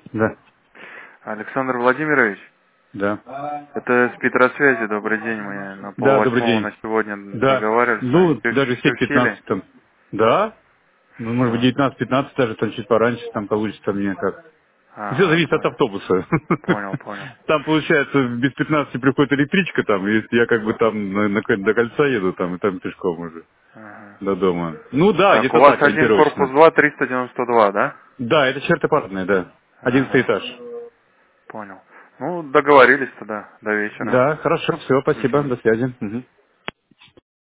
Да. Александр Владимирович, Да. это с Петросвязи, добрый день, мы на Да, добрый полвосьмого день. на сегодня Да. договаривались с вами. Ну, даже Все в силе? 7:15 там. Да? Ну, может быть, А, 19:15 даже там чуть пораньше там получится мне как. Все ага, зависит от понял, автобуса. понял. Там, получается, без 15 приходит электричка там, и если я как бы там до кольца еду, там, и там пешком уже Ага. до дома. Ну да, Так, у где-то вас так, один корпус ориентировочно. 2, 392, да? Да, это черты парадные, да. 11 Ага, этаж. понял. Ну, договорились тогда, до вечера. Да, хорошо, все, спасибо, Угу. до связи. Мгм.